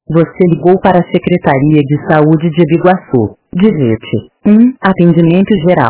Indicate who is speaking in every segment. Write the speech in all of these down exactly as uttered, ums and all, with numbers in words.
Speaker 1: Você ligou para a Secretaria de Saúde de Biguaçu. Digite um. Atendimento geral.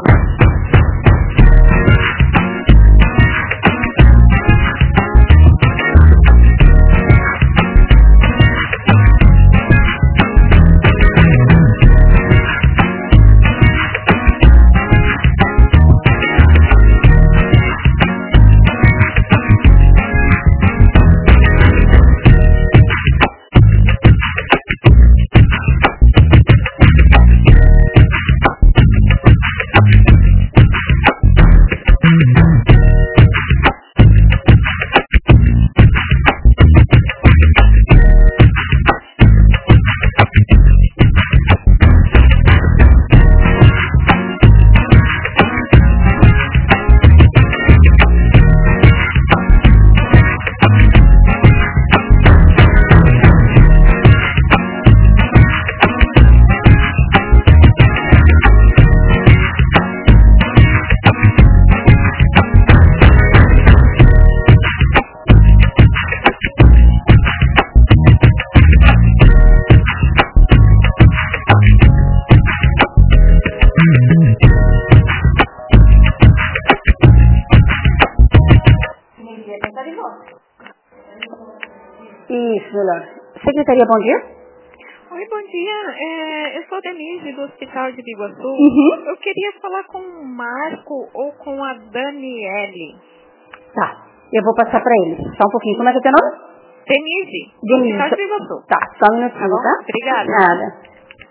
Speaker 2: Isso, melhor. Secretaria, bom dia.
Speaker 3: Oi, bom dia. É, eu sou Denise, do Hospital de Biguaçu.
Speaker 2: Uhum.
Speaker 3: Eu queria falar com o Marco ou com a Daniele.
Speaker 2: Tá, eu vou passar pra ele. Só um pouquinho. Como é que é o teu nome?
Speaker 3: Denise, do
Speaker 2: Denise.
Speaker 3: Hospital de Biguaçu.
Speaker 2: Tá, só um minutinho,
Speaker 3: Tá bom?
Speaker 2: tá?
Speaker 3: Obrigada.
Speaker 2: Nada.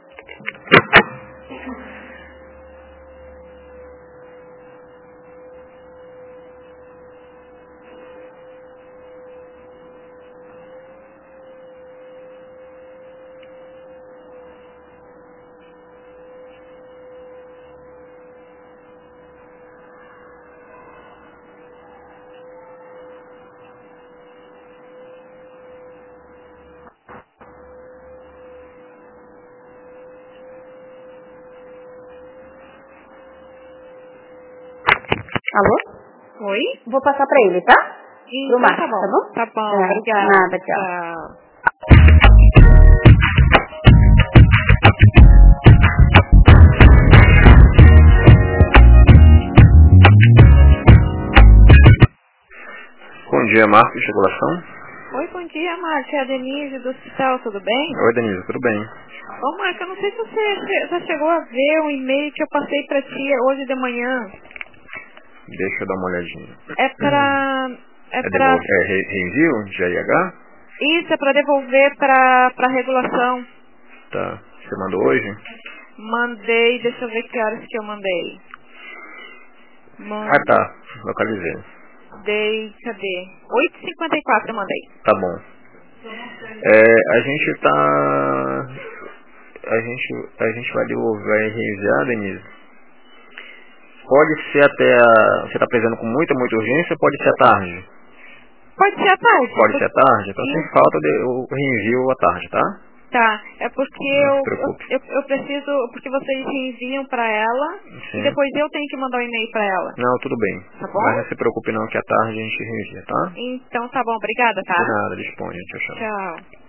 Speaker 2: Alô?
Speaker 3: Oi?
Speaker 2: Vou passar pra ele, tá? Pro
Speaker 3: Então
Speaker 2: Marcos,
Speaker 3: tá bom.
Speaker 2: tá bom?
Speaker 3: Tá bom,
Speaker 2: É,
Speaker 3: obrigada.
Speaker 2: nada, tchau.
Speaker 3: Tchau.
Speaker 4: Bom dia, Marcos de Regulação.
Speaker 3: Oi, bom dia, Marco. É a Denise do Hospital, tudo bem?
Speaker 4: Oi, Denise, tudo bem?
Speaker 3: Ô, Marco, eu não sei se você che- já chegou a ver o e-mail que eu passei pra ti hoje de manhã.
Speaker 4: Deixa eu dar uma olhadinha.
Speaker 3: É pra... É,
Speaker 4: É,
Speaker 3: pra...
Speaker 4: devolver, é re- reenvio de I H?
Speaker 3: Isso, é pra devolver pra, pra regulação.
Speaker 4: Tá. Você mandou hoje?
Speaker 3: Mandei, deixa eu ver que horas que eu mandei.
Speaker 4: Ah, tá. Localizei.
Speaker 3: Mandei, cadê? oito e cinquenta e quatro eu mandei.
Speaker 4: Tá bom. É, a gente tá... A gente, a gente vai devolver e reenviar, Denise. Pode ser até a... Você tá precisando com muita, muita urgência ou pode ser à tarde?
Speaker 3: Pode ser à tarde.
Speaker 4: Pode ser à tarde? Então sem
Speaker 3: Isso.
Speaker 4: falta de, eu reenvio à tarde, tá?
Speaker 3: Tá, é porque
Speaker 4: Não se
Speaker 3: eu,
Speaker 4: preocupe.
Speaker 3: eu, eu preciso, porque vocês enviam pra ela
Speaker 4: Sim.
Speaker 3: e depois eu tenho que mandar um e-mail pra ela.
Speaker 4: Não, tudo bem.
Speaker 3: Tá bom?
Speaker 4: Mas não se preocupe não que à tarde a gente reenvia, tá?
Speaker 3: Então tá bom, obrigada, tá?
Speaker 4: De nada, disponha. Tchau, tchau.
Speaker 3: Tchau.